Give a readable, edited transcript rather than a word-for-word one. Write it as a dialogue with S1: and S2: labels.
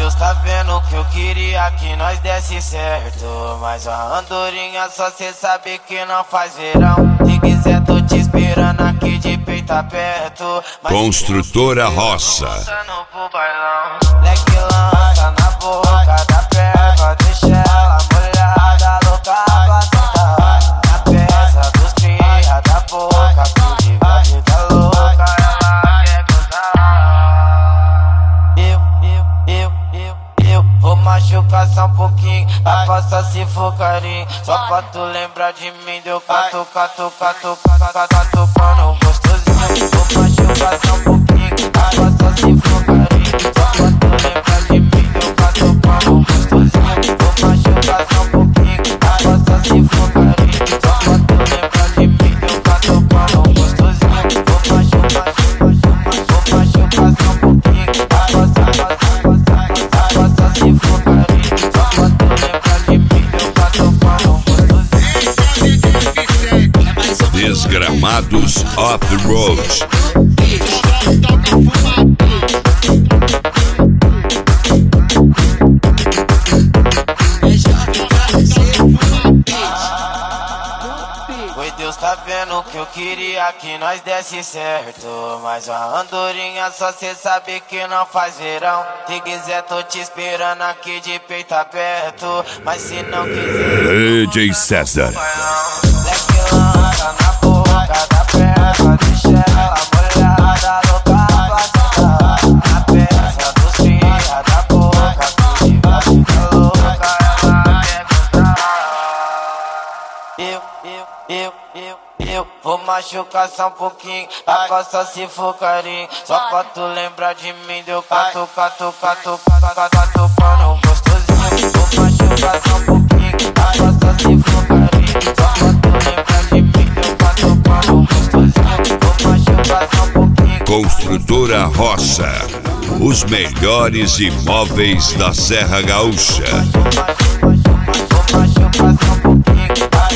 S1: Deus tá vendo que eu queria que nós desse certo, mas a andorinha só cê sabe que não faz verão. Se quiser tô te esperando aqui de peito aberto.
S2: Construtora Roça.
S1: Leque lança na boca da perna, deixa ela molhada, louca pra sentar. Na peça dos cria da boca, que vive a vida louca, ela quer gozar. Eu vou machucar só um pouquinho, a passa se for carinho. Só pra tu lembrar de mim, deu cato, catucando gostosinho. Vou machucar só um pouquinho, a passa se for carinho. Só pra tu lembrar de mim, deu catucando gostosinho. Vou machucar só um pouquinho, a passa se for carinho. Só pra tu lembrar de mim, deu catucando gostosinho. Vou machucar só um pouquinho, a passa se for carinho. Só pra tu lembrar de mim, deu catucando gostosinho.
S2: Desgramados Off-Road.
S1: Oi, Deus tá vendo que eu queria que nós desse certo, mas a andorinha só cê sabe que não faz verão. Se quiser tô te esperando aqui de peito aberto, mas se não quiser
S2: DJ César.
S1: leque lança na boca da perna, deixa ela molhada, louca pra sentar. Na peça dos cria da boca, que vive a vida louca, ela quer gozar. Eu vou machucar só um pouquinho, a passa se for carinho. Só pra tu lembrar de mim, deu catucando gostosinho. Vou machucar só um pouquinho, a passa se for carinho. Só pra tu lembrar de mim, deu catucando gostosinho. Vou machucar só um pouquinho.
S2: Construtora Roça. Os melhores imóveis da Serra Gaúcha.
S1: Vou machucar só um pouquinho,